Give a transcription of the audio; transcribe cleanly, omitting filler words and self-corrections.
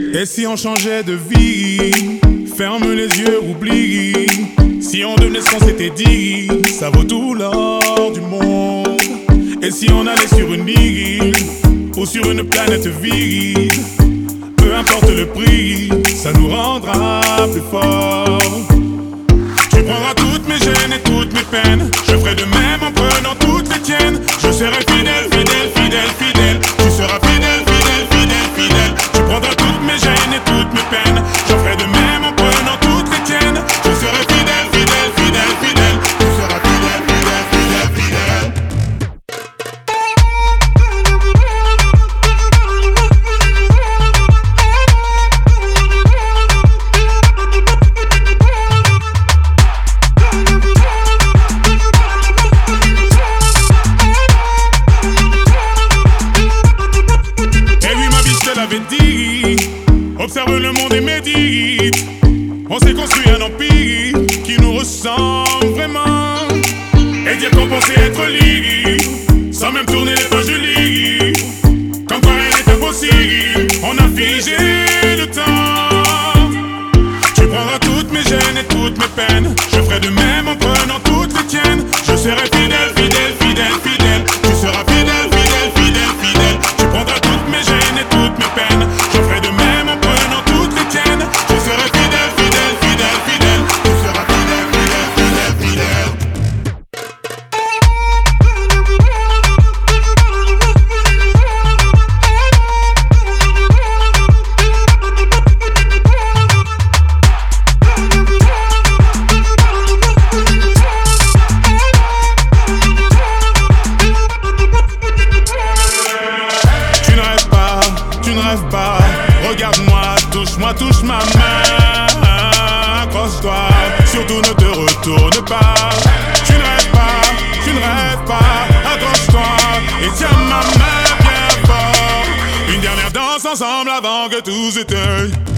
Et si on changeait de vie? Ferme les yeux, oublie. Si on devenait ce qu'on s'était dit, ça vaut tout l'or du monde. Et si on allait sur une île ou sur une planète vide, peu importe le prix, ça nous rendra plus forts. Tu prendras toutes mes gênes et toutes mes peines, je ferai de même en prenant toutes les tiennes. Je serai fidèle, fidèle, fidèle, fidèle. Tu seras fidèle, fidèle, fidèle, fidèle. Tu prendras toutes mes gênes et toutes mes peines, je ferai de même en prenant toutes les tiennes. Je serai fidèle, fidèle, fidèle, fidèle. Tu seras fidèle, fidèle, fidèle, fidèle. Observe le monde et médite. On s'est construit un empire qui nous ressemble vraiment. Et dire qu'on pensait être libre, sans même tourner les pages du livre. Comme quoi rien n'est impossible, on a figé le temps. Tu prendras toutes mes gênes et toutes mes peines, je ferai de même en prenant toutes les tiennes. Je serai fidèle, fidèle, fidèle, fidèle. Tu seras fidèle, fidèle, fidèle, fidèle. Tu prendras toutes mes gênes et toutes mes peines, je ferai de même en prenant toutes les tiennes. Je serai fidèle, fidèle, fidèle, fidèle. Tu seras fidèle, fidèle, fidèle, fidèle. Pas. Regarde-moi, touche-moi, touche ma main. Accroche-toi, surtout ne te retourne pas. Tu ne rêves pas. Accroche-toi et tiens ma main bien fort. Une dernière danse ensemble avant que tout s'éteigne.